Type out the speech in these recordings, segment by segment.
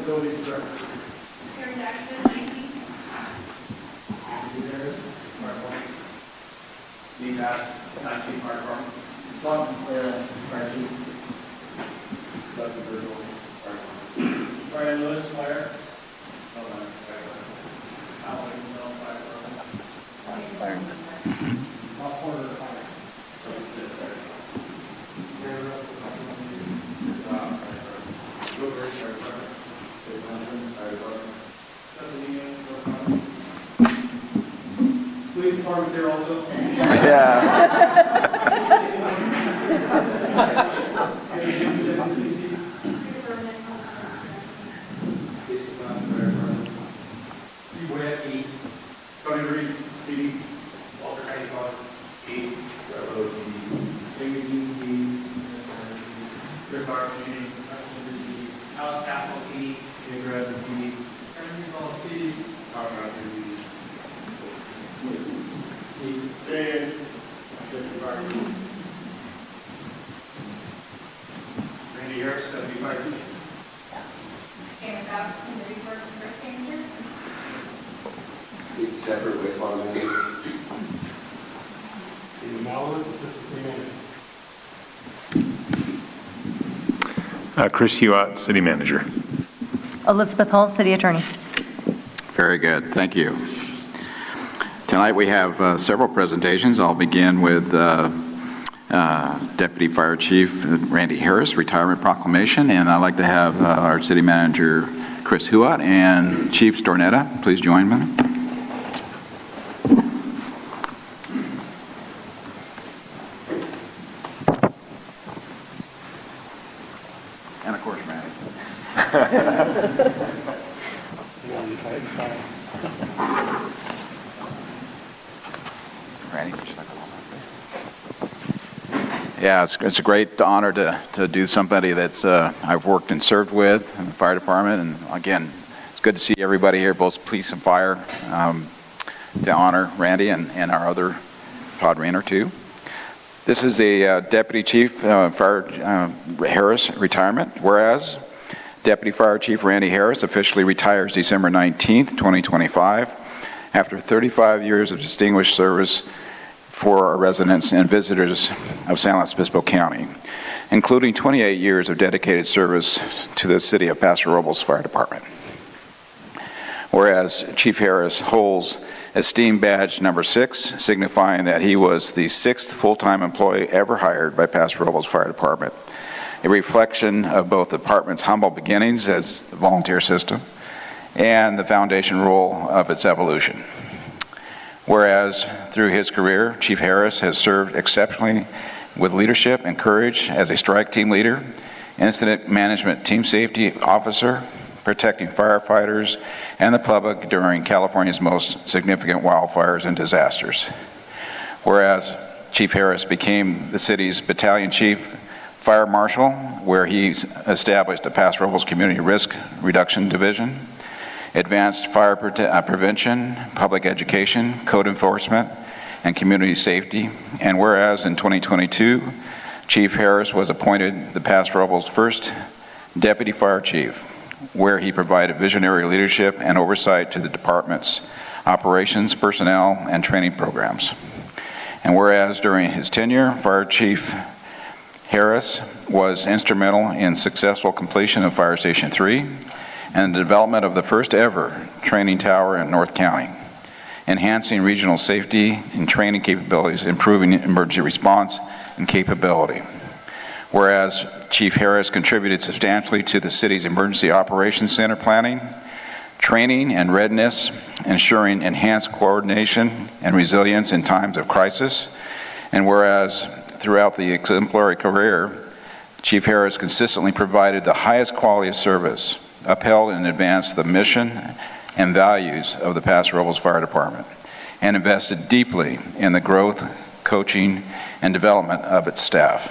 Facilities Director. Karen Jackson, 19. Andy Harris, Fire Department. Lee Bass, Chief Fire Department. John Sinclair, Fire Chief. Dustin Virgil, Fire Department. Brian Lewis, Fire. Alex Mel, Fire Department. Bob Porter, Fire. Gary Russell, Fire Department. Joe Bird, Fire Department. Dave Johnson, Fire Department. Justin Egan, Fire Department. Police Department's here also. Yeah. Steve Webb, 8. Tony Reese, 80. Walter Hancock, 8. Railroad, 80. Jamie Dean, 80. Chris Armstrong, 80. Alex Castle, 80. Jay Grab, 80. Cameron Hall, 80. Tom Rogers, 80. And Randy Harris, 75. Karen Jackson, 31st First Manager. Lisa Shepherd, wastewater manager. David Malowitz, Assistant City Manager. Chris Hewitt, City Manager. Elizabeth Hull, City Attorney. Very good. Thank you. Tonight we have several presentations. I'll begin with Deputy Fire Chief Randy Harris, retirement proclamation, and I'd like to have our City Manager Chris Hewitt and Chief Stornetta please join me. And of course, Randy. Randy, would you like to hold my face? Yeah, it's a great honor to do somebody that's I've worked and served with in the fire department, and again, it's good to see everybody here, both police and fire, to honor Randy and our other Todd Rayner too. This is a Deputy Chief Fire Harris retirement, whereas Deputy Fire Chief Randy Harris officially retires December 19th, 2025, after 35 years of distinguished service for our residents and visitors of San Luis Obispo County, including 28 years of dedicated service to the City of Paso Robles Fire Department. Whereas Chief Harris holds Esteemed Badge number 6, signifying that he was the 6th full-time employee ever hired by Paso Robles Fire Department, a reflection of both the department's humble beginnings as the volunteer system and the foundation role of its evolution. Whereas through his career, Chief Harris has served exceptionally with leadership and courage as a strike team leader, incident management team safety officer, protecting firefighters and the public during California's most significant wildfires and disasters. Whereas Chief Harris became the city's battalion chief fire marshal, where he established the Paso Robles Community Risk Reduction Division, advanced fire prevention, public education, code enforcement, and community safety. And whereas in 2022, Chief Harris was appointed the Paso Robles' first Deputy Fire Chief, where he provided visionary leadership and oversight to the department's operations, personnel, and training programs. And whereas during his tenure, Fire Chief Harris was instrumental in successful completion of Fire Station 3 and the development of the first ever training tower in North County, enhancing regional safety and training capabilities, improving emergency response and capability. Whereas Chief Harris contributed substantially to the city's Emergency Operations Center planning, training and readiness, ensuring enhanced coordination and resilience in times of crisis. And whereas throughout the exemplary career, Chief Harris consistently provided the highest quality of service, upheld and advanced the mission and values of the Paso Robles Fire Department, and invested deeply in the growth, coaching, and development of its staff.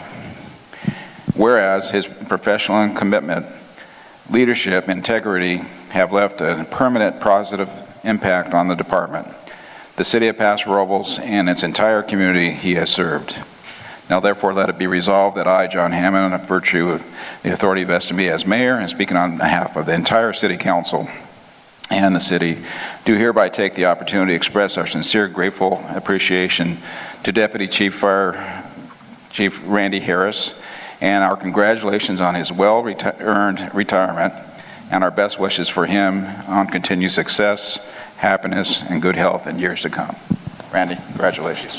Whereas his professional commitment, leadership, integrity have left a permanent positive impact on the department, the City of Paso Robles, and its entire community he has served. Now therefore let it be resolved that I, John Hammond, in virtue of the authority vested in me as mayor and speaking on behalf of the entire city council and the city, do hereby take the opportunity to express our sincere, grateful appreciation to Deputy Chief Randy Harris, and our congratulations on his well-earned retirement, and our best wishes for him on continued success, happiness, and good health in years to come. Randy, congratulations.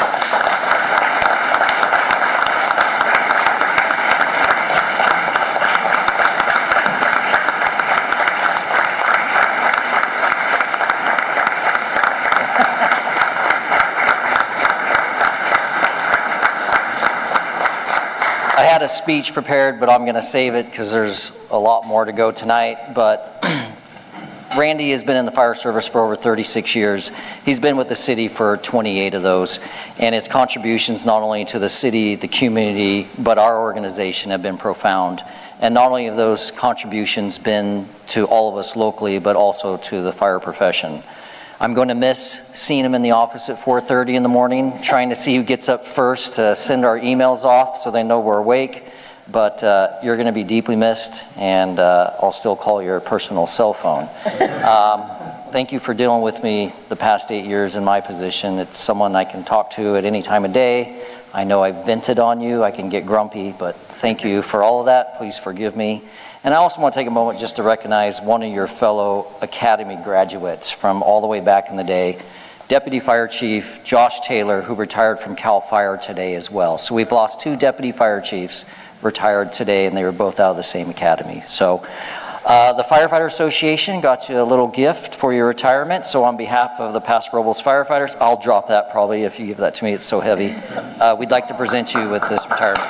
I had a speech prepared, but I'm going to save it because there's a lot more to go tonight. But Randy has been in the fire service for over 36 years. He's been with the city for 28 of those. And his contributions not only to the city, the community, but our organization have been profound. And not only have those contributions been to all of us locally, but also to the fire profession. I'm going to miss seeing him in the office at 4:30 in the morning, trying to see who gets up first to send our emails off so they know we're awake. But you're going to be deeply missed, and I'll still call your personal cell phone. Thank you for dealing with me the past 8 years in my position. It's someone I can talk to at any time of day. I know I've vented on you. I can get grumpy, but thank you for all of that. Please forgive me. And I also want to take a moment just to recognize one of your fellow Academy graduates from all the way back in the day, Deputy Fire Chief Josh Taylor, who retired from CAL FIRE today as well. So we've lost 2 Deputy Fire Chiefs retired today, and they were both out of the same academy. So the Firefighter Association got you a little gift for your retirement. So on behalf of the Paso Robles firefighters, I'll drop that probably if you give that to me, it's so heavy. We'd like to present you with this retirement.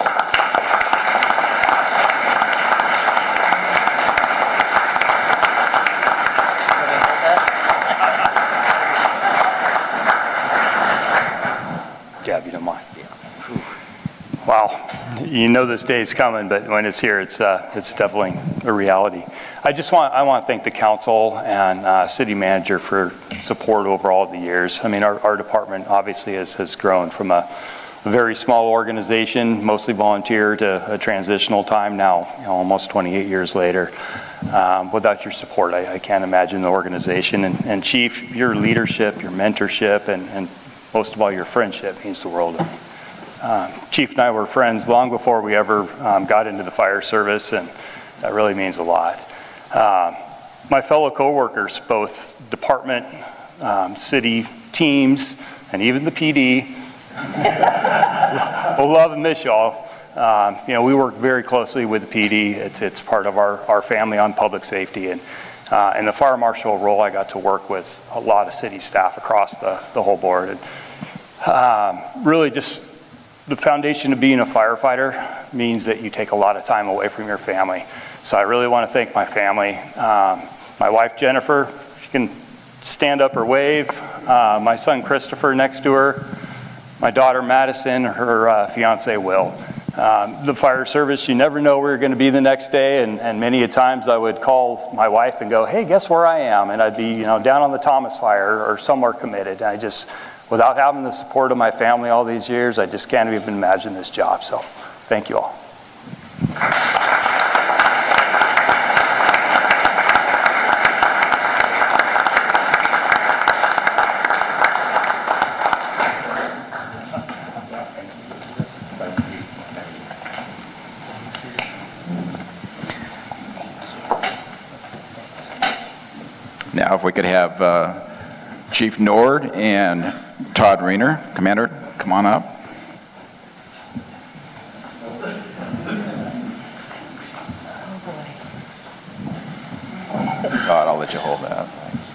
Yeah, if you don't mind. Wow, you know this day is coming, but when it's here, it's definitely a reality. I want to thank the council and city manager for support over all the years. I mean, our department obviously has grown from a very small organization, mostly volunteer, to a transitional time now, almost 28 years later. Without your support, I can't imagine the organization. And Chief, your leadership, your mentorship, and most of all, your friendship means the world to me. Chief and I were friends long before we ever got into the fire service, and that really means a lot. My fellow coworkers, both department, city teams, and even the PD, we'll love and miss y'all. We work very closely with the PD. It's part of our family on public safety, and in the fire marshal role, I got to work with a lot of city staff across the whole board. And really just the foundation of being a firefighter means that you take a lot of time away from your family. So I really want to thank my family. My wife, Jennifer, she can stand up or wave. My son, Christopher, next to her. My daughter, Madison, her fiance, Will. The fire service, you never know where you're going to be the next day, and many a times I would call my wife and go, hey, guess where I am? And I'd be down on the Thomas Fire or somewhere committed. And without having the support of my family all these years, I just can't even imagine this job. So thank you all. Now, if we could have Chief Nord and Todd Reiner, Commander, come on up. Todd, I'll let you hold that.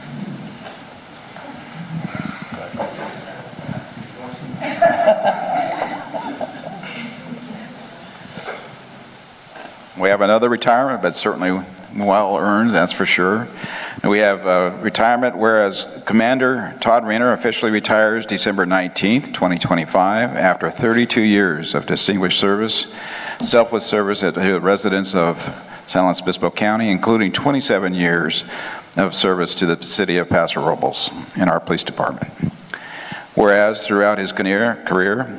We have another retirement, but certainly well earned, that's for sure. And we have retirement, whereas Commander Todd Reiner officially retires December 19th, 2025, after 32 years of distinguished service, selfless service at the residents of San Luis Obispo County, including 27 years of service to the city of Paso Robles in our police department. Whereas throughout his career,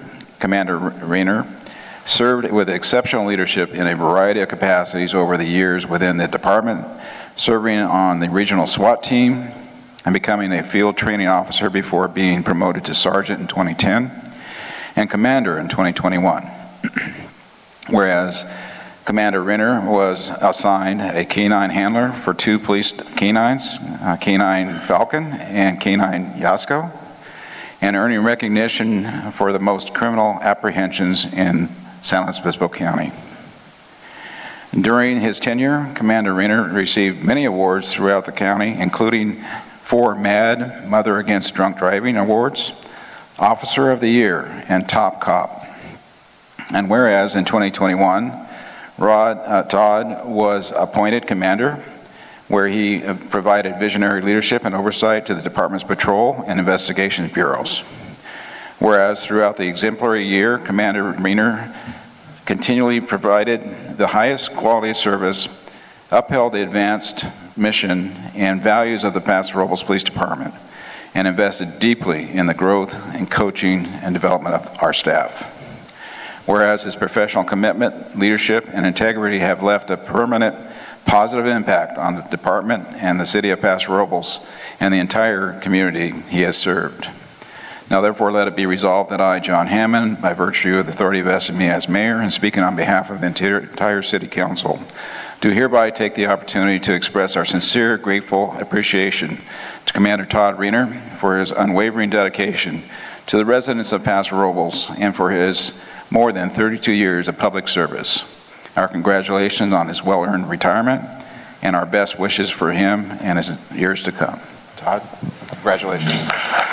Commander Rayner served with exceptional leadership in a variety of capacities over the years within the department, serving on the regional SWAT team and becoming a field training officer before being promoted to sergeant in 2010 and commander in 2021. Whereas Commander Rayner was assigned a K-9 handler for 2 police canines, K-9 Falcon and K-9 Yasko, and earning recognition for the most criminal apprehensions in San Luis Obispo County. During his tenure, Commander Rayner received many awards throughout the county, including 4 MAD, Mother Against Drunk Driving Awards, Officer of the Year, and Top Cop. And whereas in 2021, Todd was appointed commander, where he provided visionary leadership and oversight to the department's patrol and investigation bureaus. Whereas throughout the exemplary year, Commander Rayner continually provided the highest quality service, upheld the advanced mission and values of the Paso Robles Police Department, and invested deeply in the growth and coaching and development of our staff. Whereas his professional commitment, leadership, and integrity have left a permanent positive impact on the department and the city of Paso Robles and the entire community he has served. Now therefore let it be resolved that I, John Hammond, by virtue of the authority vested in me as mayor and speaking on behalf of the entire city council, do hereby take the opportunity to express our sincere, grateful appreciation to Commander Todd Rayner for his unwavering dedication to the residents of Paso Robles and for his more than 32 years of public service. Our congratulations on his well-earned retirement and our best wishes for him and his years to come. Todd, congratulations.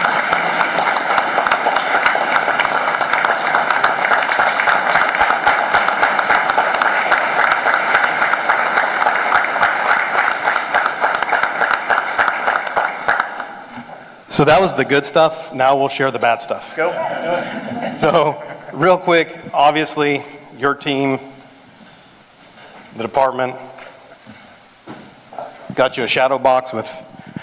So that was the good stuff. Now we'll share the bad stuff. Go. So real quick, obviously your team, the department, got you a shadow box with.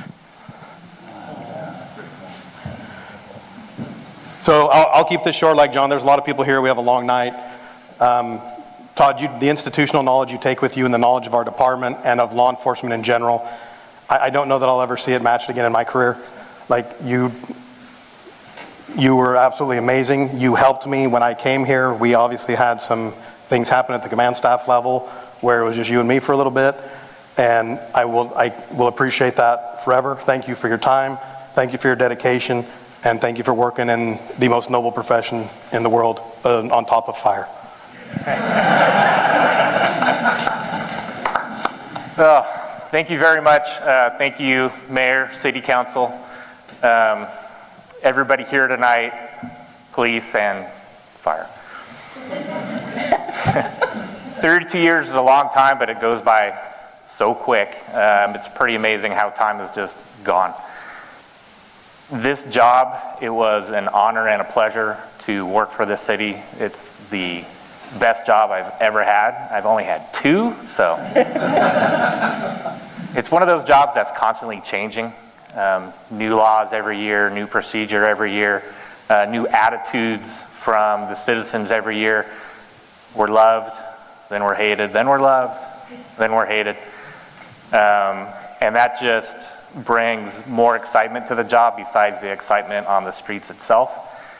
So I'll keep this short like John. There's a lot of people here. We have a long night. Todd, the institutional knowledge you take with you and the knowledge of our department and of law enforcement in general, I don't know that I'll ever see it matched again in my career. Like you were absolutely amazing. You helped me when I came here. We obviously had some things happen at the command staff level where it was just you and me for a little bit. And I will appreciate that forever. Thank you for your time. Thank you for your dedication. And thank you for working in the most noble profession in the world, on top of fire. Thank you very much. Thank you, Mayor, City Council, everybody here tonight, police and fire. 32 years is a long time, but it goes by so quick. It's pretty amazing how time has just gone. This job, it was an honor and a pleasure to work for this city. It's the best job I've ever had. I've only had 2, so. It's one of those jobs that's constantly changing. New laws every year, new procedure every year, new attitudes from the citizens every year. We're loved, then we're hated, then we're loved, then we're hated. And that just brings more excitement to the job besides the excitement on the streets itself.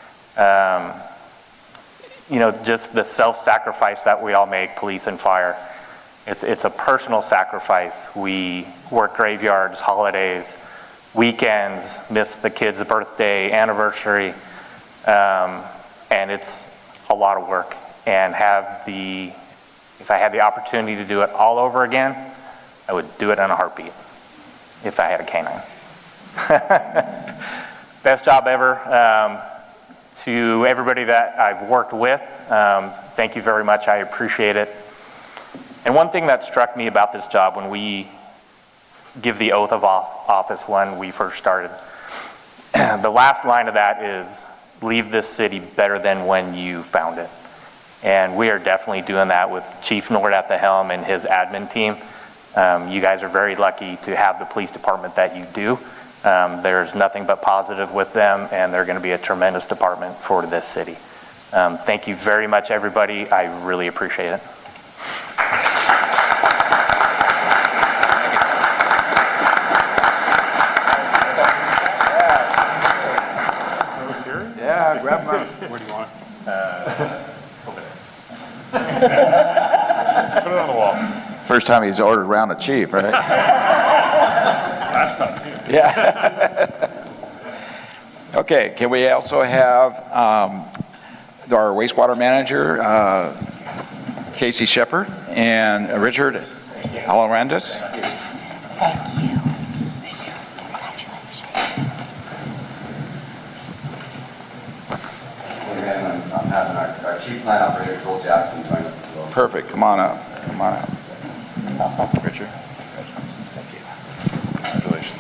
You know, just the self-sacrifice that we all make, police and fire. It's a personal sacrifice. We work graveyards, holidays, weekends, miss the kid's birthday, anniversary, and it's a lot of work. And if I had the opportunity to do it all over again, I would do it in a heartbeat if I had a canine. Best job ever. To everybody that I've worked with, thank you very much. I appreciate it. And one thing that struck me about this job when we give the oath of office when we first started, the last line of that is, leave this city better than when you found it. And we are definitely doing that with Chief Nord at the helm and his admin team. You guys are very lucky to have the police department that you do. There's nothing but positive with them, and they're going to be a tremendous department for this city. Thank you very much, everybody. I really appreciate it. Yeah, grab them. Where do you want it? Over there. Put it on the wall. First time he's ordered round of chief, right? Last time, too. Yeah. Okay, can we also have our wastewater manager, Casey Shepard, and Richard Alvarez? I'm having our chief plant operator, Joel Jackson, join us as well. Perfect, come on up, Richard. Thank you. Congratulations.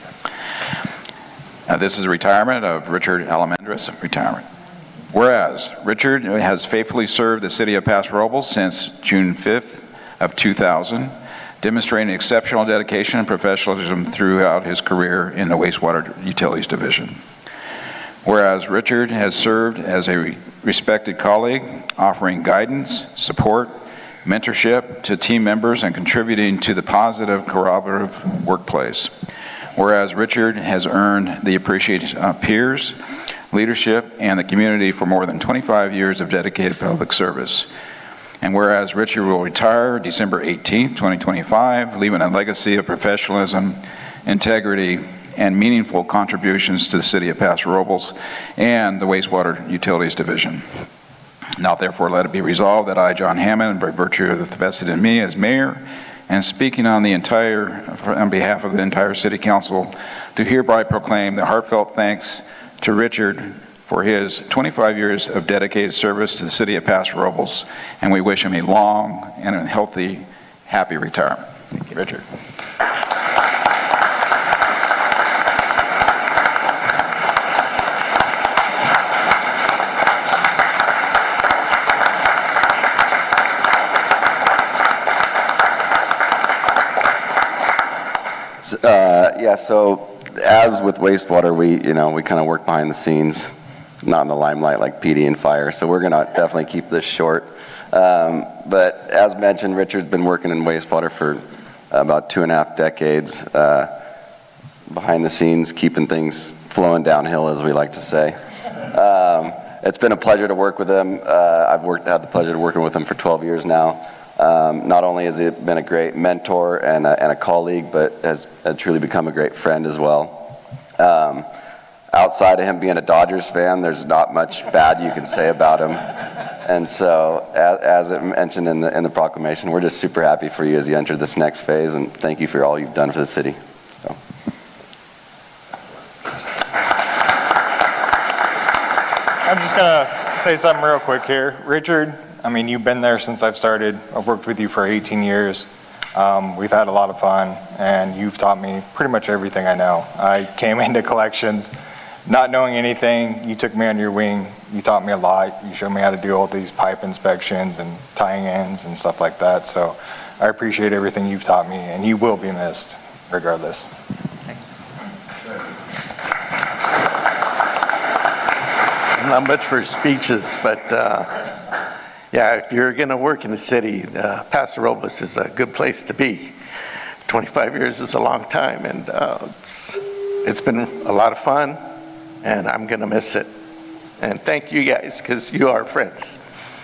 This is a retirement of Richard Almendras, retirement. Whereas Richard has faithfully served the city of Paso Robles since June 5th of 2000, demonstrating exceptional dedication and professionalism throughout his career in the wastewater utilities division. Whereas Richard has served as a respected colleague, offering guidance, support, mentorship to team members and contributing to the positive collaborative workplace. Whereas Richard has earned the appreciation of peers, leadership, and the community for more than 25 years of dedicated public service. And whereas Richard will retire December 18th, 2025, leaving a legacy of professionalism, integrity, and meaningful contributions to the city of Paso Robles and the wastewater utilities division. Now therefore let it be resolved that I, John Hammond, by virtue of the vested in me as mayor, and speaking on behalf of the entire city council, do hereby proclaim the heartfelt thanks to Richard for his 25 years of dedicated service to the city of Paso Robles, and we wish him a long and a healthy, happy retirement. Thank you, Richard. Yeah, so as with wastewater, we kind of work behind the scenes, not in the limelight like PD and fire, so we're going to definitely keep this short. But as mentioned, Richard's been working in wastewater for about 2.5 decades, behind the scenes, keeping things flowing downhill, as we like to say. It's been a pleasure to work with him. I've had the pleasure of working with him for 12 years now. Not only has he been a great mentor and a colleague, but has truly become a great friend as well. Outside of him being a Dodgers fan, there's not much bad you can say about him. And so, as it mentioned in the proclamation, we're just super happy for you as you enter this next phase, and thank you for all you've done for the city. So. I'm just going to say something real quick here. Richard, I mean, you've been there since I've started. I've worked with you for 18 years. We've had a lot of fun, and you've taught me pretty much everything I know. I came into collections not knowing anything. You took me under your wing. You taught me a lot. You showed me how to do all these pipe inspections and tying ends and stuff like that. So I appreciate everything you've taught me, and you will be missed regardless. Not much for speeches, but yeah, if you're going to work in the city, Paso Robles is a good place to be. 25 years is a long time, and it's been a lot of fun, and I'm going to miss it. And thank you guys, because you are friends.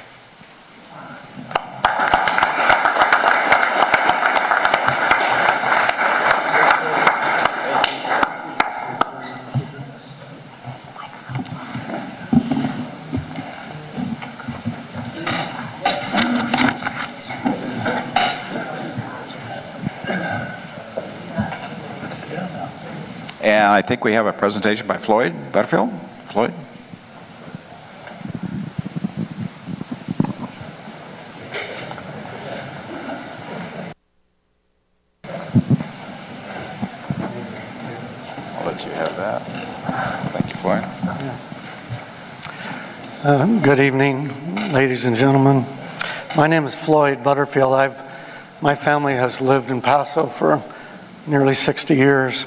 And I think we have a presentation by Floyd Butterfield. Floyd? I'll let you have that. Thank you, Floyd. Good evening, ladies and gentlemen. My name is Floyd Butterfield. My family has lived in Paso for nearly 60 years.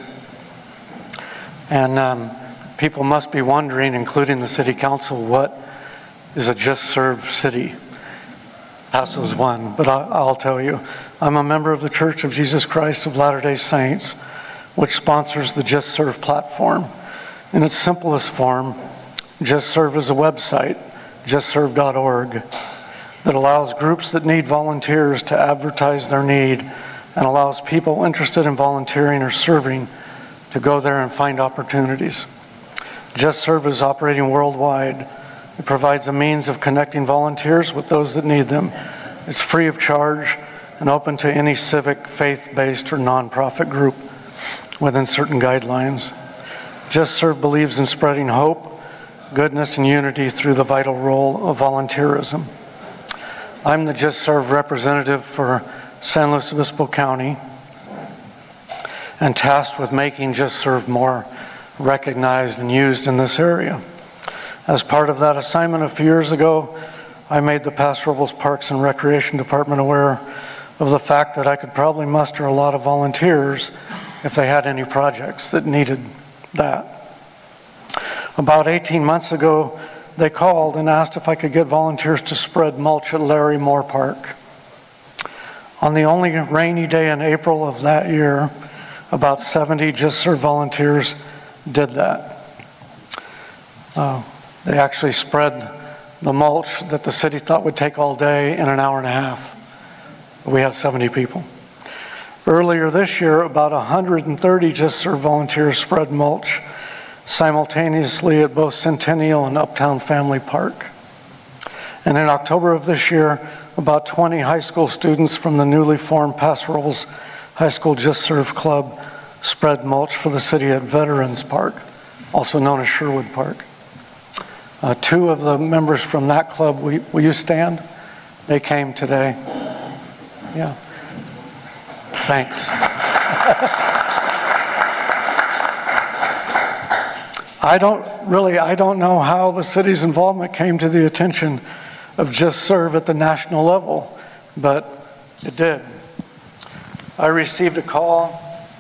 And people must be wondering, including the city council, what is a Just Serve city. Paso's one, but I'll tell you, I'm a member of the Church of Jesus Christ of Latter-day Saints, which sponsors the Just Serve platform. In its simplest form, Just Serve is a website, justserve.org, that allows groups that need volunteers to advertise their need and allows people interested in volunteering or serving to go there and find opportunities. Just Serve is operating worldwide. It provides a means of connecting volunteers with those that need them. It's free of charge and open to any civic, faith-based, or nonprofit group within certain guidelines. Just Serve believes in spreading hope, goodness, and unity through the vital role of volunteerism. I'm the Just Serve representative for San Luis Obispo County and tasked with making Just Serve more recognized and used in this area. As part of that assignment a few years ago, I made the Paso Robles Parks and Recreation Department aware of the fact that I could probably muster a lot of volunteers if they had any projects that needed that. About 18 months ago, they called and asked if I could get volunteers to spread mulch at Larry Moore Park. On the only rainy day in April of that year, about 70 Just Serve volunteers did that. They actually spread the mulch that the city thought would take all day in an hour and a half. We had 70 people. Earlier this year, about 130 Just Serve volunteers spread mulch simultaneously at both Centennial and Uptown Family Park. And in October of this year, about 20 high school students from the newly formed Paso Robles High School Just Serve Club spread mulch for the city at Veterans Park, also known as Sherwood Park. Two of the members from that club, will you stand? They came today. Yeah. Thanks. I don't know how the city's involvement came to the attention of Just Serve at the national level, but it did. I received a call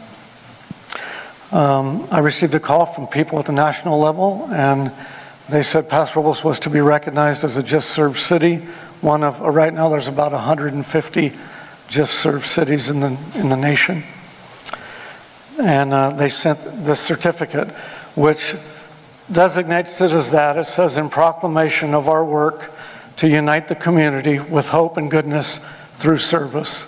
from people at the national level, and they said Paso Robles was to be recognized as a Just Serve city. One of, right now there's about 150 Just Serve cities in the nation. And they sent this certificate, which designates it as that. It says, in proclamation of our work to unite the community with hope and goodness through service.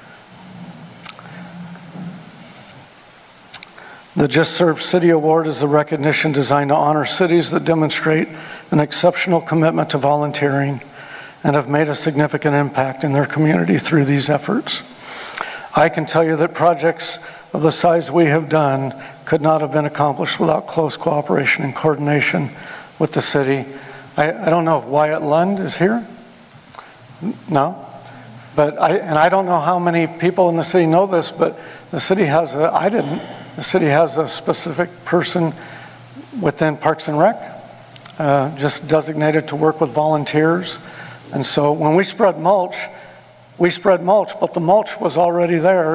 The Just Serve City Award is a recognition designed to honor cities that demonstrate an exceptional commitment to volunteering and have made a significant impact in their community through these efforts. I can tell you that projects of the size we have done could not have been accomplished without close cooperation and coordination with the city. I don't know if Wyatt Lund is here? No? But I don't know how many people in the city know this, but the city has the city has a specific person within Parks and Rec, just designated to work with volunteers. And so when we spread mulch, but the mulch was already there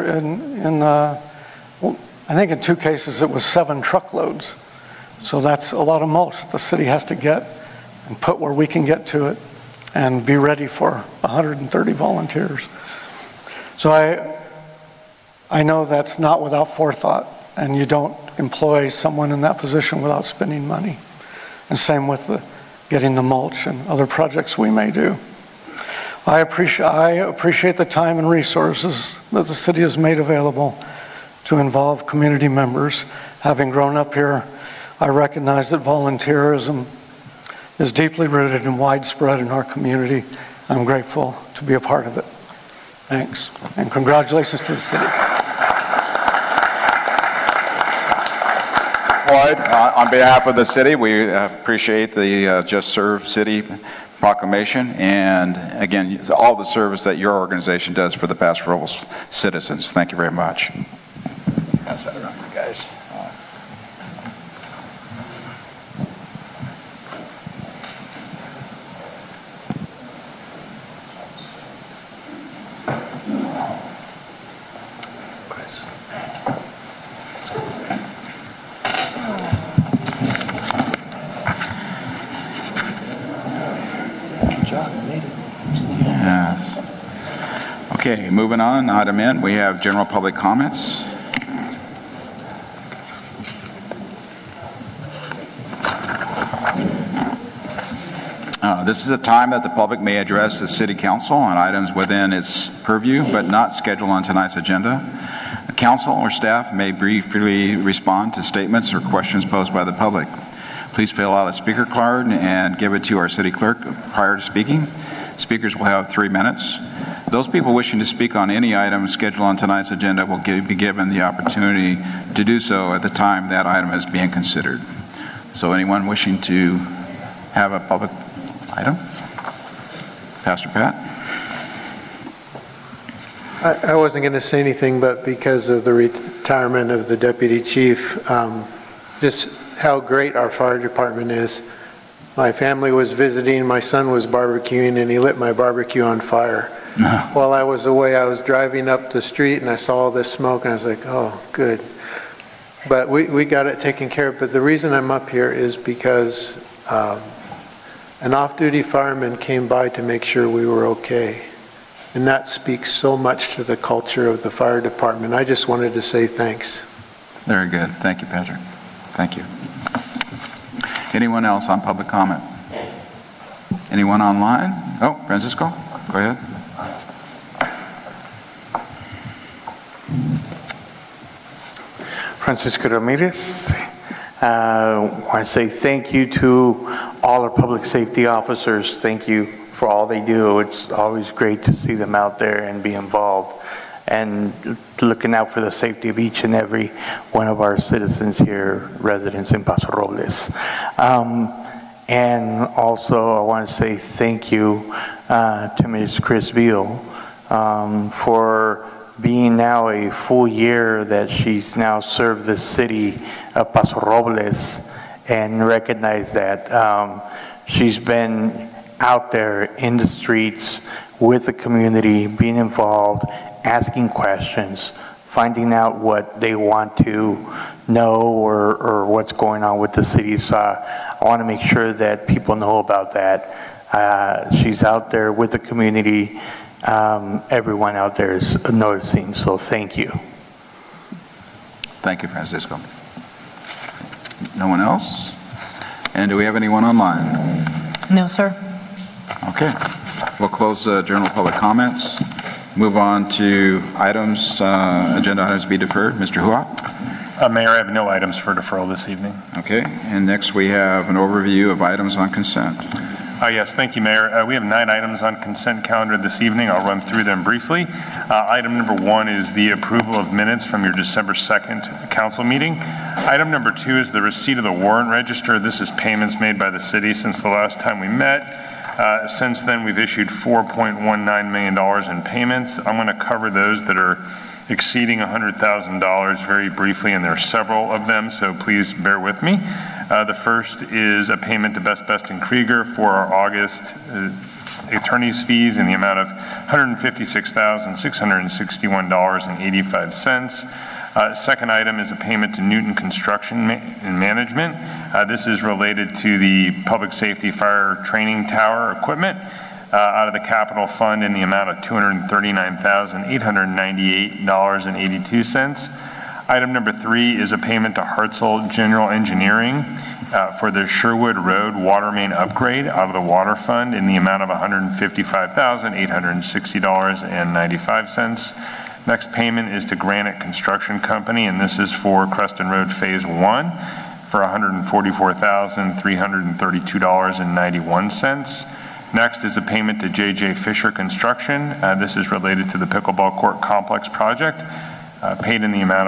I think in 2 cases it was 7 truckloads. So that's a lot of mulch the city has to get and put where we can get to it and be ready for 130 volunteers. So I know that's not without forethought, and you don't employ someone in that position without spending money. And same with getting the mulch and other projects we may do. I appreciate the time and resources that the city has made available to involve community members. Having grown up here, I recognize that volunteerism is deeply rooted and widespread in our community. I'm grateful to be a part of it. Thanks, and congratulations to the city. Floyd, on behalf of the city, we appreciate the Just Serve City proclamation, and again, all the service that your organization does for the Paso Robles citizens. Thank you very much. Pass that around, you guys. Okay, moving on, item N, we have general public comments. This is a time that the public may address the City Council on items within its purview, but not scheduled on tonight's agenda. The council or staff may briefly respond to statements or questions posed by the public. Please fill out a speaker card and give it to our city clerk prior to speaking. Speakers will have 3 minutes. Those people wishing to speak on any item scheduled on tonight's agenda will be given the opportunity to do so at the time that item is being considered. So anyone wishing to have a public item? Pastor Pat? I wasn't going to say anything, but because of the retirement of the deputy chief, just how great our fire department is. My family was visiting, my son was barbecuing, and he lit my barbecue on fire. While I was away, I was driving up the street and I saw all this smoke and I was like, oh, good. But we got it taken care of. But the reason I'm up here is because an off-duty fireman came by to make sure we were okay. And that speaks so much to the culture of the fire department. I just wanted to say thanks. Very good. Thank you, Patrick. Thank you. Anyone else on public comment? Anyone online? Oh, Francisco, go ahead. Francisco Ramirez. I want to say thank you to all our public safety officers. Thank you for all they do. It's always great to see them out there and be involved and looking out for the safety of each and every one of our citizens here, residents in Paso Robles. And also I want to say thank you to Ms. Chris Beal for being now a full year that she's now served the city of Paso Robles, and recognize that she's been out there in the streets with the community, being involved, asking questions, finding out what they want to know or what's going on with the city. So I want to make sure that people know about that. She's out there with the community. Everyone out there is noticing, so thank you. Thank you, Francisco. No one else? And do we have anyone online? No, sir. Okay. We'll close general public comments. Move on to items, agenda items to be deferred. Mr. Huat? Mayor, I have no items for deferral this evening. Okay. And next we have an overview of items on consent. Yes, thank you, Mayor. We have 9 items on consent calendar this evening. I'll run through them briefly. Item number 1 is the approval of minutes from your December 2nd council meeting. Item number 2 is the receipt of the warrant register. This is payments made by the city since the last time we met. Since then, we've issued $4.19 million in payments. I'm going to cover those that are exceeding $100,000 very briefly, and there are several of them, so please bear with me. The first is a payment to Best Best & Krieger for our August attorney's fees in the amount of $156,661.85. Second item is a payment to Newton Construction and Management. This is related to the public safety fire training tower equipment out of the capital fund in the amount of $239,898.82. Item number 3 is a payment to Hartzell General Engineering for the Sherwood Road water main upgrade out of the water fund in the amount of $155,860.95. Next payment is to Granite Construction Company, and this is for Creston Road Phase 1 for $144,332.91. Next is a payment to J.J. Fisher Construction. This is related to the pickleball court complex project. Paid in the amount of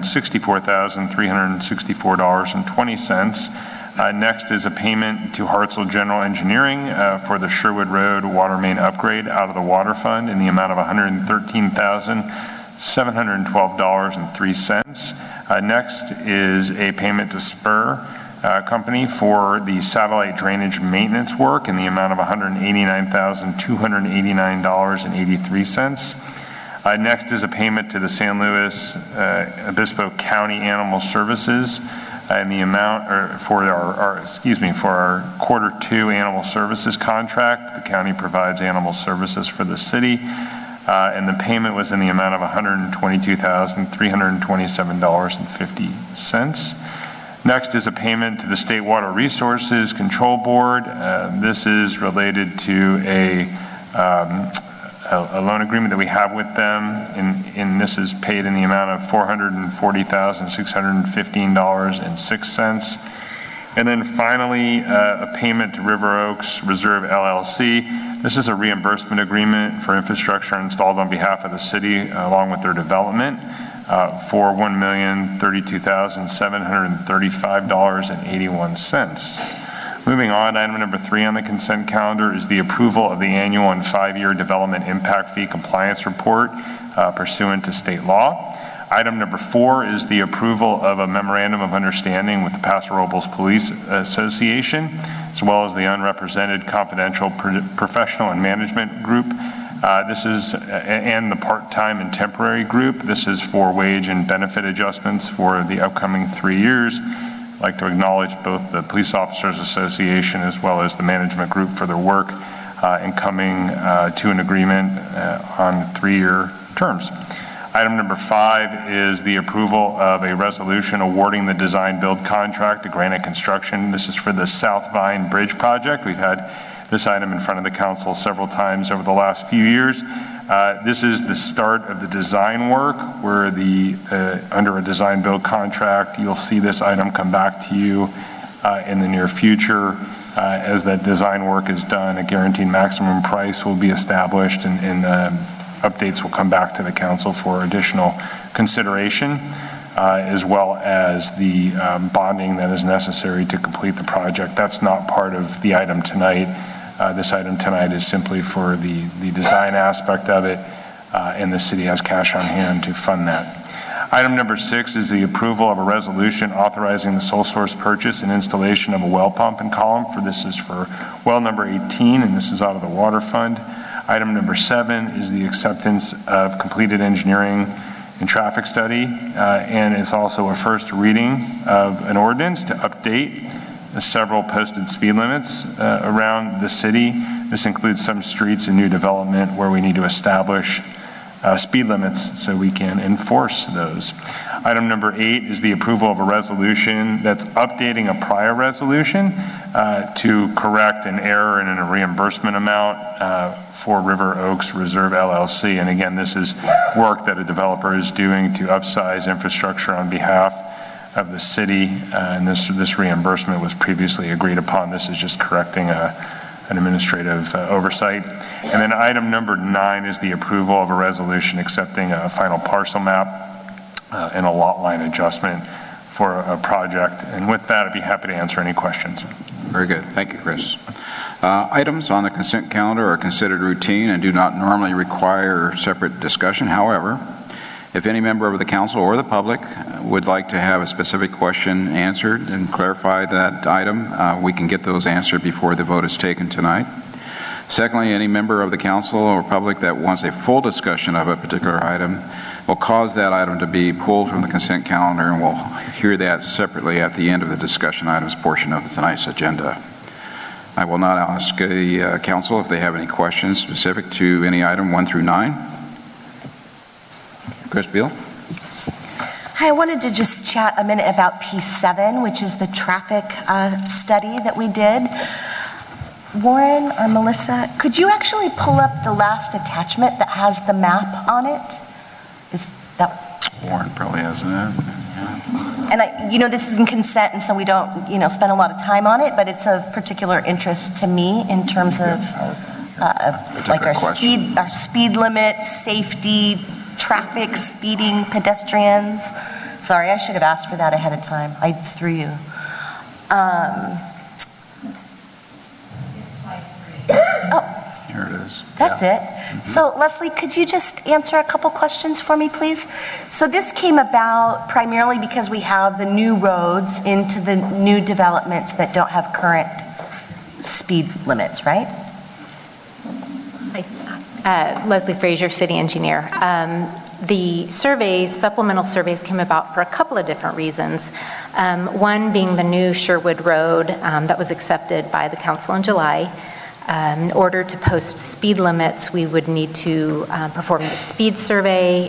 $164,364.20. Next is a payment to Hartzell General Engineering for the Sherwood Road water main upgrade out of the water fund in the amount of $113,712.03. Next is a payment to Spur Company for the satellite drainage maintenance work in the amount of $189,289.83. Next is a payment to the San Luis Obispo County Animal Services in the amount, for our Q2 animal services contract. The county provides animal services for the city. and the payment was in the amount of $122,327.50. Next is a payment to the State Water Resources Control Board. This is related to a loan agreement that we have with them, and this is paid in the amount of $440,615.06. And then finally, a payment to River Oaks Reserve LLC. This is a reimbursement agreement for infrastructure installed on behalf of the city along with their development for $1,032,735.81. Moving on, item number 3 on the consent calendar is the approval of the annual and 5-year development impact fee compliance report pursuant to state law. Item number 4 is the approval of a memorandum of understanding with the Paso Robles Police Association, as well as the unrepresented confidential professional and management group. This is, and the part-time and temporary group. This is for wage and benefit adjustments for the upcoming 3 years. I'd like to acknowledge both the Police Officers Association as well as the management group for their work in coming to an agreement on 3-year terms. Item number 5 is the approval of a resolution awarding the design build contract to Granite Construction. This is for the South Vine Bridge project. We've had this item in front of the council several times over the last few years. This is the start of the design work where under a design build contract, you'll see this item come back to you in the near future. As that design work is done, a guaranteed maximum price will be established and updates will come back to the council for additional consideration, as well as the bonding that is necessary to complete the project. That's not part of the item tonight. This item tonight is simply for the design aspect of it, and the city has cash on hand to fund that. Item number 6 is the approval of a resolution authorizing the sole source purchase and installation of a well pump and column. This is for well number 18, and this is out of the water fund. Item number 7 is the acceptance of completed engineering and traffic study, and it's also a first reading of an ordinance to update several posted speed limits around the city. This includes some streets and new development where we need to establish speed limits so we can enforce those. Item number 8 is the approval of a resolution that's updating a prior resolution to correct an error in a reimbursement amount for River Oaks Reserve LLC. And again, this is work that a developer is doing to upsize infrastructure on behalf of the city, and this reimbursement was previously agreed upon. This is just correcting an administrative oversight. And then item number 9 is the approval of a resolution accepting a final parcel map and a lot line adjustment for a project. And with that, I'd be happy to answer any questions. Very good. Thank you, Chris. Items on the consent calendar are considered routine and do not normally require separate discussion. However, if any member of the council or the public would like to have a specific question answered and clarify that item, we can get those answered before the vote is taken tonight. Secondly, any member of the council or public that wants a full discussion of a particular item will cause that item to be pulled from the consent calendar, and we'll hear that separately at the end of the discussion items portion of tonight's agenda. I will not ask the council if they have any questions specific to any item 1 through 9. Chris Beal. Hi, I wanted to just chat a minute about P7, which is the traffic study that we did. Warren or Melissa, could you actually pull up the last attachment that has the map on it? Is that Warren probably has that. Yeah. And this is in consent, and so we don't, spend a lot of time on it, but it's of particular interest to me in terms of like our speed limits, safety, traffic, speeding, pedestrians. Sorry, I should have asked for that ahead of time. I threw you. Here it is. That's it. So Leslie, could you just answer a couple questions for me, please? So this came about primarily because we have the new roads into the new developments that don't have current speed limits, right? Leslie Frazier, city engineer. The supplemental surveys came about for a couple of different reasons. One being the new Sherwood Road that was accepted by the council in July. In order to post speed limits, we would need to perform the speed survey,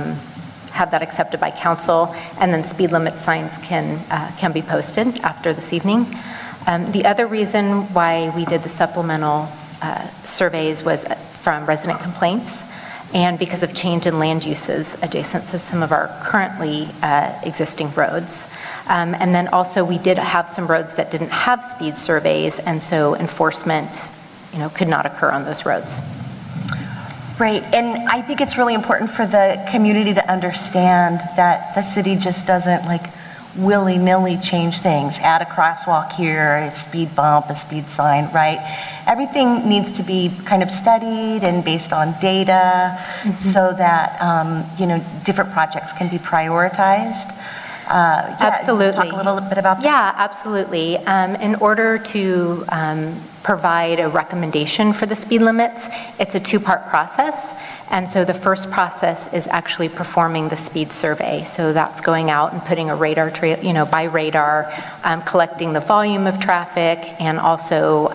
have that accepted by council, and then speed limit signs can be posted after this evening. The other reason why we did the supplemental surveys was from resident complaints and because of change in land uses adjacent to some of our currently existing roads. And then also we did have some roads that didn't have speed surveys, and so enforcement, could not occur on those roads. Great, and I think it's really important for the community to understand that the city just doesn't willy-nilly change things, add a crosswalk here, a speed bump, a speed sign, right? Everything needs to be kind of studied and based on data so that, different projects can be prioritized. Absolutely. Talk a little bit about that? Yeah, absolutely. In order to provide a recommendation for the speed limits, it's a two-part process. And so the first process is actually performing the speed survey. So that's going out and putting a radar trail, by radar, collecting the volume of traffic and also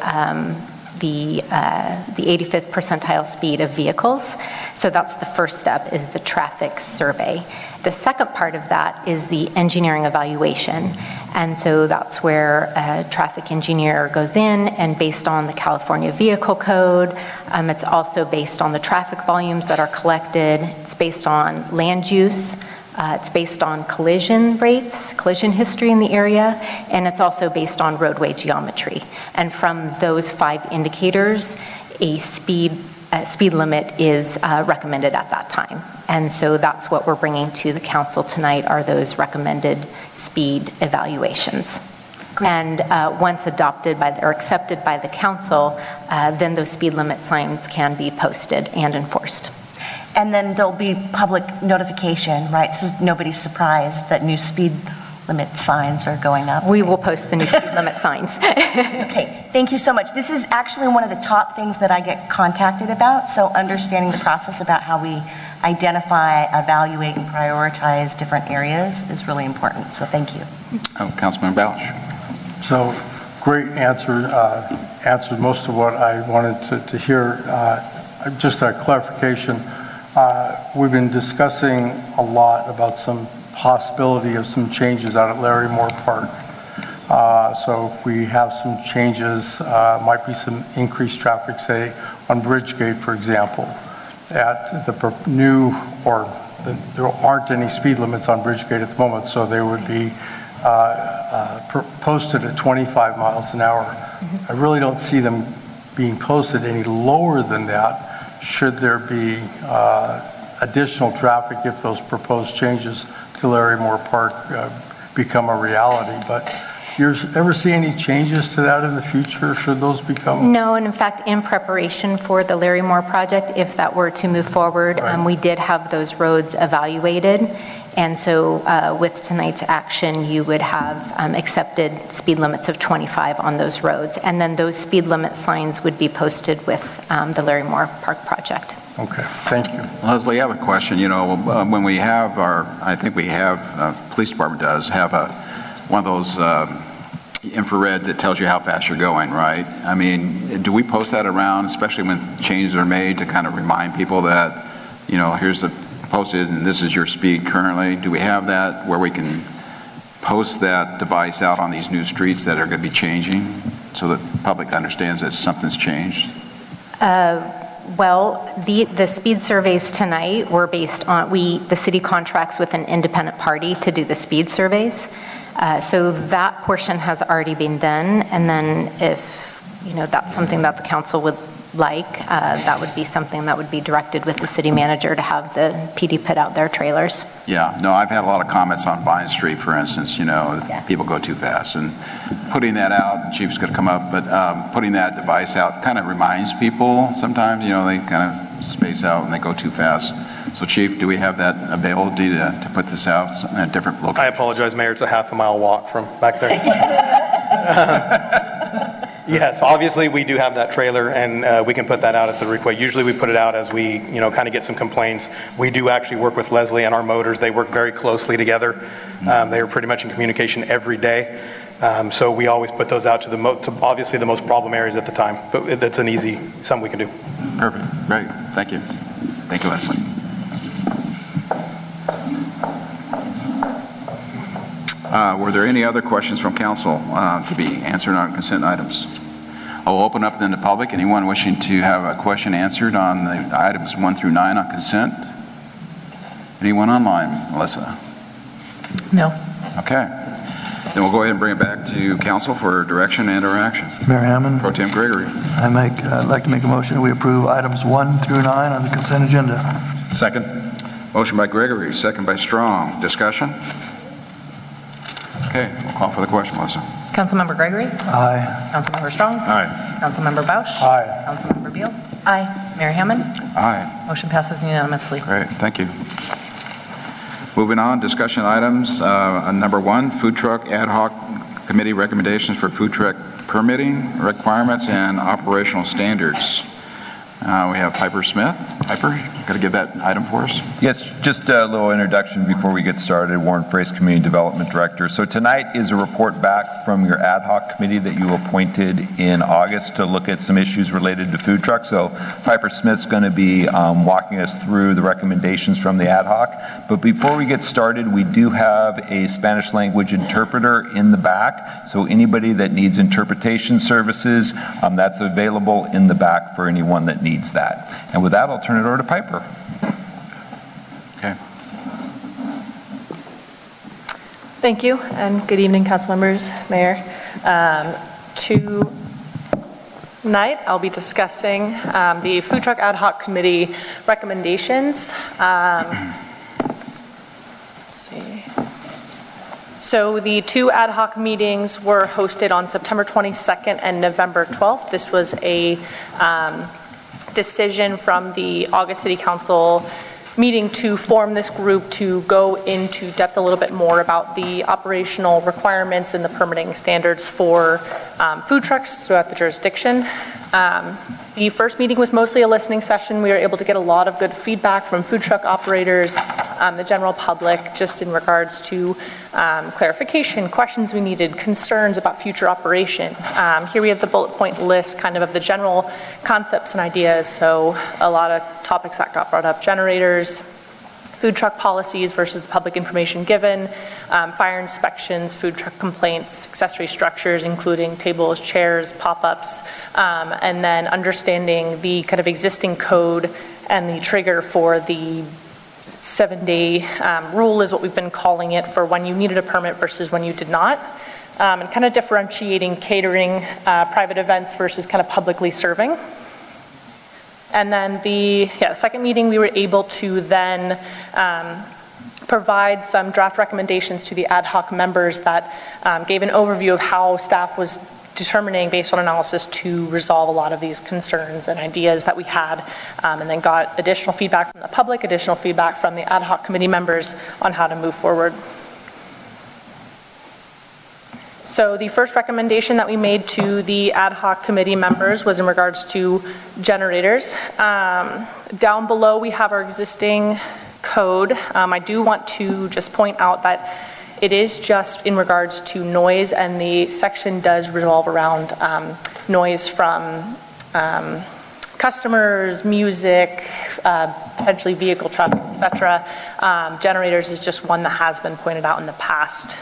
the 85th percentile speed of vehicles. So that's the first step, is the traffic survey. The second part of that is the engineering evaluation. And so that's where a traffic engineer goes in, and based on the California Vehicle Code, it's also based on the traffic volumes that are collected. It's based on land use. It's based on collision rates, collision history in the area, and it's also based on roadway geometry. And from those 5 indicators, a speed limit is recommended at that time. And so that's what we're bringing to the council tonight, are those recommended speed evaluations. And once adopted or accepted by the council, then those speed limit signs can be posted and enforced. And then there'll be public notification, right? So nobody's surprised that new speed limit signs are going up. We will post the new speed limit signs. Okay, thank you so much. This is actually one of the top things that I get contacted about. So understanding the process about how we identify, evaluate, and prioritize different areas is really important. So thank you. Councilman Balch. So great answer, answered most of what I wanted to hear. Just a clarification. We've been discussing a lot about some possibility of some changes out at Larry Moore Park. So if we have some changes, might be some increased traffic, say, on Bridgegate, for example. At the there aren't any speed limits on Bridgegate at the moment, so they would be posted at 25 miles an hour. I really don't see them being posted any lower than that, should there be additional traffic if those proposed changes to Larry Moore Park become a reality. But you ever see any changes to that in the future, should those become? No, and in fact, in preparation for the Larry Moore project, if that were to move forward, we did have those roads evaluated. And so with tonight's action, you would have accepted speed limits of 25 on those roads. And then those speed limit signs would be posted with the Larry Moore Park project. Okay, thank you. Leslie, I have a question. When we have I think we have, police department does have one of those infrared that tells you how fast you're going, right? I mean, do we post that around, especially when changes are made, to kind of remind people that, here's the posted and this is your speed currently? Do we have that where we can post that device out on these new streets that are going to be changing so that the public understands that something's changed? Well, the speed surveys tonight were based on, the city contracts with an independent party to do the speed surveys. So that portion has already been done. And then if, that's something that the council would like, that would be something that would be directed with the city manager to have the PD put out their trailers. Yeah, no, I've had a lot of comments on Vine Street, for instance, people go too fast, and putting that out, the chief's gonna come up, but putting that device out kind of reminds people sometimes, they kind of space out and they go too fast. So Chief, do we have that ability to put this out in a different location? I apologize, Mayor, it's a half-a-mile walk from back there. Yes, obviously we do have that trailer, and we can put that out at the request. Usually we put it out as we, kind of get some complaints. We do actually work with Leslie and our motors. They work very closely together. They are pretty much in communication every day. So we always put those out to obviously the most problem areas at the time, but that's an easy, something we can do. Perfect, great, thank you. Thank you, Leslie. Were there any other questions from council to be answered on consent items? I'll open up then to public. Anyone wishing to have a question answered on the items 1 through 9 on consent? Anyone online, Melissa? No. Okay. Then we'll go ahead and bring it back to council for direction and or action. Mayor Hammond. Pro Tem Gregory. I'd like to make a motion that we approve items 1 through 9 on the consent agenda. Second. Motion by Gregory, second by Strong. Discussion? Okay, we'll call for the question, Melissa. Councilmember Gregory? Aye. Councilmember Strong? Aye. Councilmember Bausch? Aye. Councilmember Beal? Aye. Mayor Hammond? Aye. Motion passes unanimously. Great, thank you. Moving on, discussion items. Number 1, food truck ad hoc committee recommendations for food truck permitting requirements and operational standards. We have Piper Smith. Piper, got to give that item for us? Yes, just a little introduction before we get started. Warren Frace, Community Development Director. So tonight is a report back from your ad hoc committee that you appointed in August to look at some issues related to food trucks. So Piper Smith's going to be walking us through the recommendations from the ad hoc. But before we get started, we do have a Spanish language interpreter in the back. So anybody that needs interpretation services, that's available in the back for anyone that needs that. And with that, I'll turn it over to Piper. Okay. Thank you, and good evening, council members, mayor. Tonight, I'll be discussing the Food Truck Ad Hoc Committee recommendations. Let's see. So the 2 ad hoc meetings were hosted on September 22nd and November 12th. This was a decision from the August City Council meeting to form this group to go into depth a little bit more about the operational requirements and the permitting standards for food trucks throughout the jurisdiction. The first meeting was mostly a listening session. We were able to get a lot of good feedback from food truck operators, the general public, just in regards to clarification, questions we needed, concerns about future operation. Here we have the bullet point list kind of the general concepts and ideas. So a lot of topics that got brought up: generators, food truck policies versus the public information given, fire inspections, food truck complaints, accessory structures, including tables, chairs, pop-ups, and then understanding the kind of existing code and the trigger for the 7-day rule is what we've been calling it for when you needed a permit versus when you did not, and kind of differentiating catering, private events versus kind of publicly serving. And then the second meeting, we were able to then provide some draft recommendations to the ad hoc members that gave an overview of how staff was determining, based on analysis, to resolve a lot of these concerns and ideas that we had, and then got additional feedback from the public, additional feedback from the ad hoc committee members on how to move forward. So the first recommendation that we made to the ad hoc committee members was in regards to generators. Down below we have our existing code. I do want to just point out that it is just in regards to noise, and the section does revolve around noise from customers, music, potentially vehicle traffic, etc. Generators is just one that has been pointed out in the past.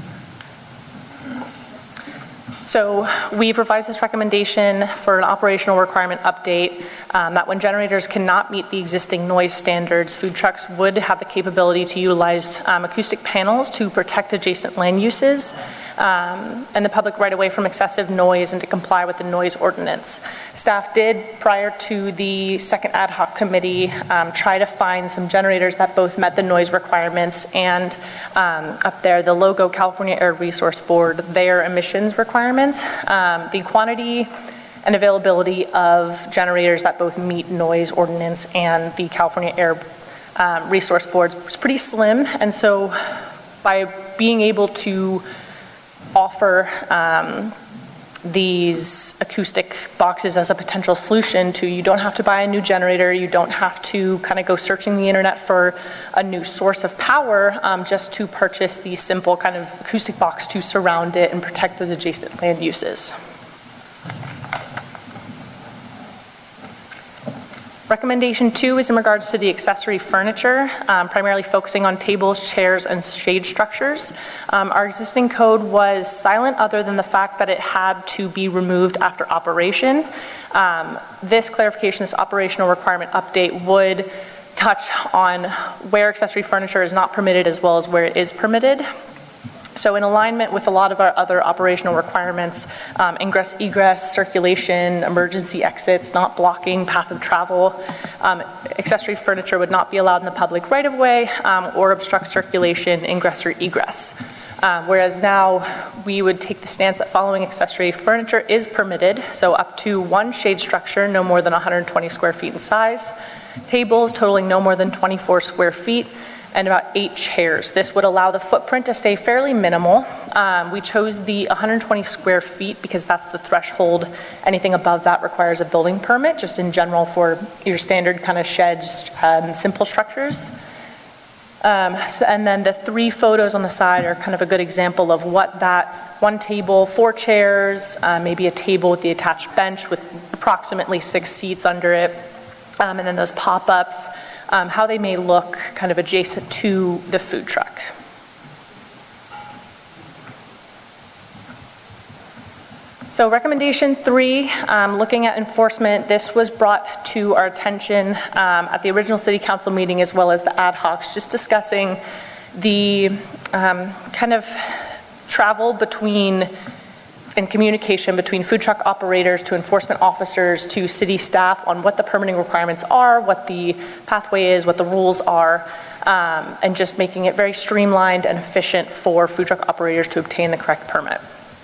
So we've revised this recommendation for an operational requirement update that when generators cannot meet the existing noise standards, food trucks would have the capability to utilize acoustic panels to protect adjacent land uses and the public right away from excessive noise and to comply with the noise ordinance. Staff did, prior to the second ad hoc committee, try to find some generators that both met the noise requirements and up there, the logo California Air Resource Board, their emissions requirements. The quantity and availability of generators that both meet noise ordinance and the California Air Resource Boards was pretty slim, and so by being able to offer these acoustic boxes as a potential solution to, you don't have to buy a new generator, you don't have to kind of go searching the internet for a new source of power, just to purchase the simple kind of acoustic box to surround it and protect those adjacent land uses. Recommendation 2 is in regards to the accessory furniture, primarily focusing on tables, chairs, and shade structures. Our existing code was silent other than the fact that it had to be removed after operation. This clarification, this operational requirement update would touch on where accessory furniture is not permitted as well as where it is permitted. So in alignment with a lot of our other operational requirements, ingress, egress, circulation, emergency exits, not blocking path of travel, accessory furniture would not be allowed in the public right-of-way or obstruct circulation, ingress, or egress. Whereas now we would take the stance that following accessory furniture is permitted, so up to 1 shade structure, no more than 120 square feet in size, tables totaling no more than 24 square feet, and about 8 chairs. This would allow the footprint to stay fairly minimal. We chose the 120 square feet because that's the threshold. Anything above that requires a building permit, just in general for your standard kind of sheds, simple structures. And then the 3 photos on the side are kind of a good example of what that 1 table, 4 chairs, maybe a table with the attached bench with approximately 6 seats under it, and then those pop-ups, how they may look kind of adjacent to the food truck. So recommendation 3, looking at enforcement, this was brought to our attention at the original city council meeting as well as the ad hocs, just discussing the kind of travel between and communication between food truck operators to enforcement officers to city staff on what the permitting requirements are, what the pathway is, what the rules are, and just making it very streamlined and efficient for food truck operators to obtain the correct permit.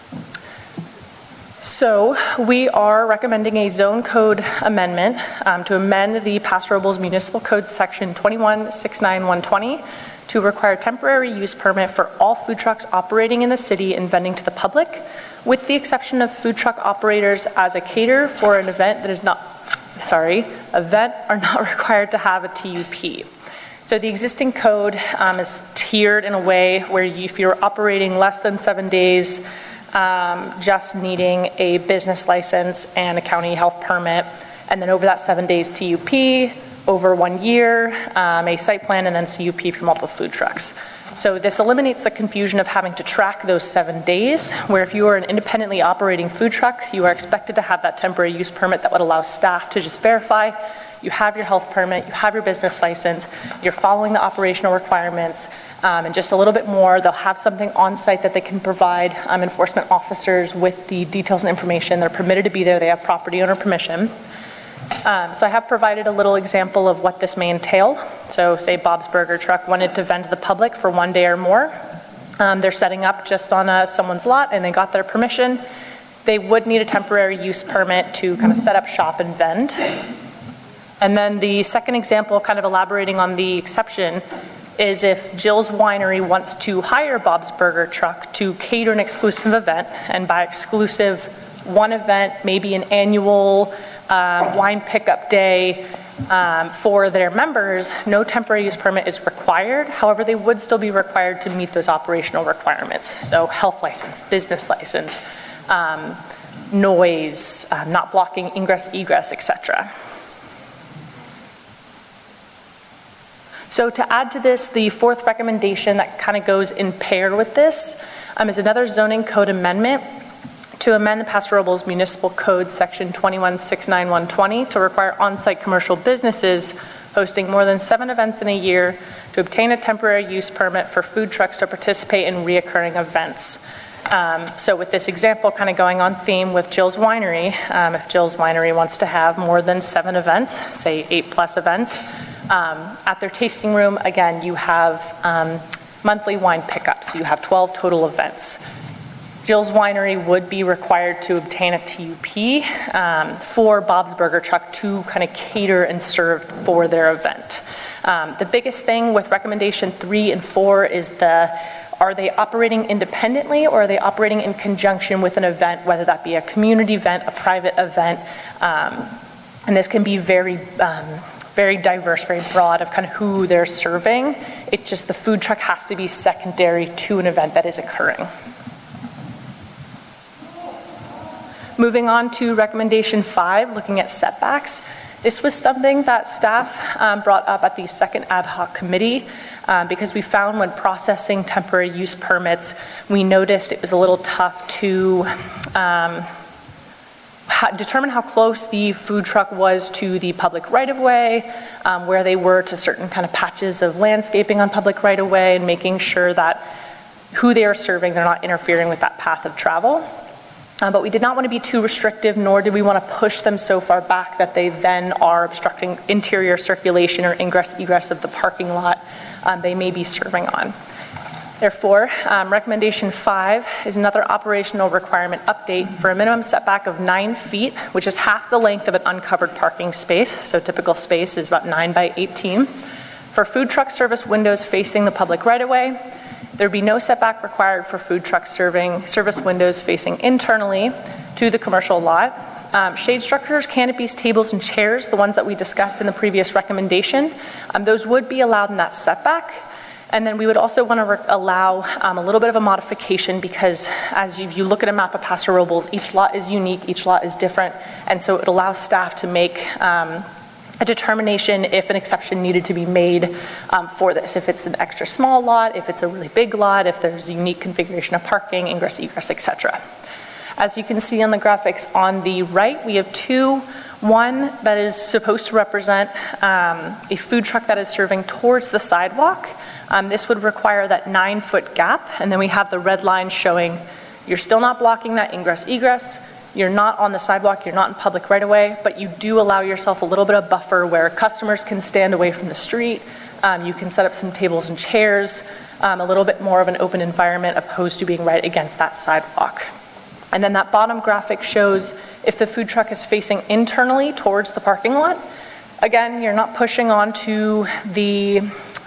So we are recommending a zone code amendment to amend the Paso Robles Municipal Code section 21-69120 to require temporary use permit for all food trucks operating in the city and vending to the public, with the exception of food truck operators as a caterer for an event that is not, event are not required to have a TUP. So the existing code is tiered in a way where if you're operating less than 7 days, just needing a business license and a county health permit, and then over that 7 days TUP, over 1 year, a site plan, and then CUP for multiple food trucks. So this eliminates the confusion of having to track those 7 days, where if you are an independently operating food truck, you are expected to have that temporary use permit that would allow staff to just verify you have your health permit, you have your business license, you're following the operational requirements, and just a little bit more. They'll have something on site that they can provide enforcement officers with the details and information. They're permitted to be there. They have property owner permission. So I have provided a little example of what this may entail. So say Bob's Burger Truck wanted to vend to the public for 1 day or more. They're setting up just on someone's lot and they got their permission. They would need a temporary use permit to kind of set up shop and vend. And then the second example, kind of elaborating on the exception, is if Jill's Winery wants to hire Bob's Burger Truck to cater an exclusive event, and by exclusive, one event, maybe an annual wine pickup day for their members, no temporary use permit is required. However, they would still be required to meet those operational requirements. So health license, business license, noise, not blocking ingress, egress, etc. So to add to this, the fourth recommendation that kind of goes in pair with this is another zoning code amendment to amend the Paso Robles Municipal Code section 21-69120 to require on-site commercial businesses hosting more than 7 events in a year to obtain a temporary use permit for food trucks to participate in reoccurring events. So with this example kind of going on theme with Jill's Winery, if Jill's Winery wants to have more than 7 events, say 8+ events, at their tasting room, again, you have monthly wine pickups. So you have 12 total events. Jill's Winery would be required to obtain a TUP for Bob's Burger Truck to kind of cater and serve for their event. The biggest thing with recommendation 3 and 4 is the Are they operating independently, or are they operating in conjunction with an event, whether that be a community event, a private event? And this can be very diverse, very broad of kind of who they're serving. It's just the food truck has to be secondary to an event that is occurring. Moving on to recommendation 5, looking at setbacks. This was something that staff brought up at the second ad hoc committee because we found when processing temporary use permits, we noticed it was a little tough to determine how close the food truck was to the public right-of-way, where they were to certain kind of patches of landscaping on public right-of-way, and making sure that who they are serving, they're not interfering with that path of travel. But we did not want to be too restrictive, nor did we want to push them so far back that they then are obstructing interior circulation or ingress-egress of the parking lot they may be serving on. Therefore, recommendation 5 is another operational requirement update for a minimum setback of 9 feet, which is half the length of an uncovered parking space. So typical space is about 9 by 18. For food truck service windows facing the public right-of-way, there'd be no setback required for food truck service windows facing internally to the commercial lot. Shade structures, canopies, tables, and chairs, the ones that we discussed in the previous recommendation, those would be allowed in that setback. And then we would also want to allow a little bit of a modification, because as you look at a map of Paso Robles, each lot is unique, each lot is different, and so it allows staff to make a determination if an exception needed to be made for this. If it's an extra small lot, if it's a really big lot, if there's a unique configuration of parking, ingress, egress, etc. As you can see on the graphics on the right, we have two. One that is supposed to represent a food truck that is serving towards the sidewalk. This would require that 9-foot gap, and then we have the red line showing you're still not blocking that ingress egress, you're not on the sidewalk, you're not in public right away, but you do allow yourself a little bit of buffer where customers can stand away from the street, you can set up some tables and chairs, a little bit more of an open environment opposed to being right against that sidewalk. And then that bottom graphic shows if the food truck is facing internally towards the parking lot. Again, you're not pushing onto the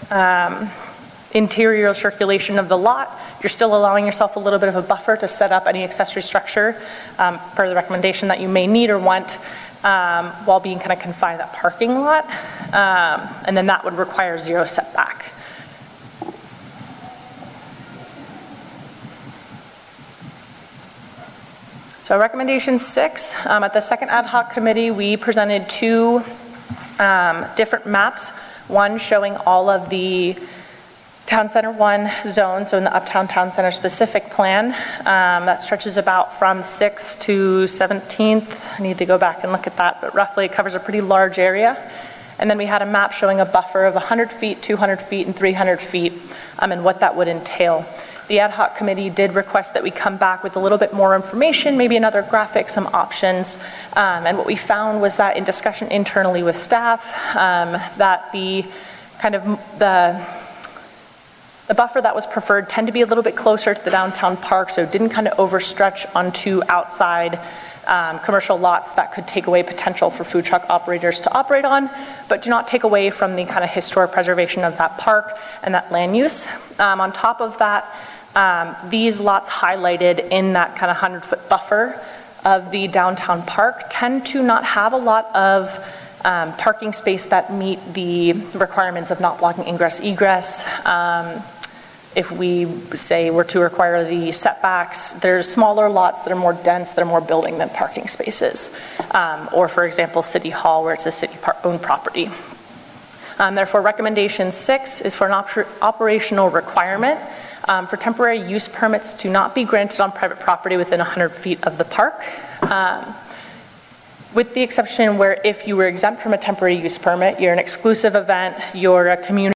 interior circulation of the lot. You're still allowing yourself a little bit of a buffer to set up any accessory structure per the recommendation that you may need or want while being kind of confined to that parking lot. And then that would require 0 setback. So recommendation 6, at the second ad hoc committee, we presented 2 different maps, one showing all of the Town Center 1 zones, so in the Uptown Town Center specific plan, that stretches about from 6th to 17th. I need to go back and look at that, but roughly it covers a pretty large area. And then we had a map showing a buffer of 100 feet, 200 feet, and 300 feet, and what that would entail. The ad hoc committee did request that we come back with a little bit more information, maybe another graphic, some options. And what we found was that in discussion internally with staff, that the buffer that was preferred tend to be a little bit closer to the downtown park, so it didn't kind of overstretch onto outside commercial lots that could take away potential for food truck operators to operate on, but do not take away from the kind of historic preservation of that park and that land use. On top of that, these lots highlighted in that kind of 100-foot buffer of the downtown park tend to not have a lot of parking space that meet the requirements of not blocking ingress egress. If we say we're to require the setbacks, there's smaller lots that are more dense, that are more building than parking spaces. Or for example, City Hall, where it's a city-owned property. Therefore, recommendation 6 is for an operational requirement for temporary use permits to not be granted on private property within 100 feet of the park. With the exception where if you were exempt from a temporary use permit, you're an exclusive event, you're a community